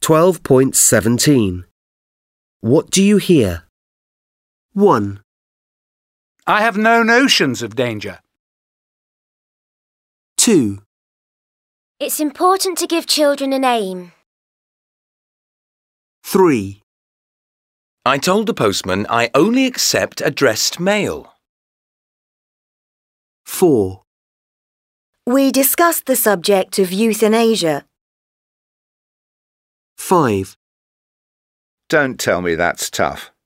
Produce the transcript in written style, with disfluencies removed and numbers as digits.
12.17. What do you hear? 1, I have no notions of danger. 2, It's important to give children a name. 3, I told the postman I only accept addressed mail. 4, We discussed the subject of euthanasia. 5. Don't tell me that's tough.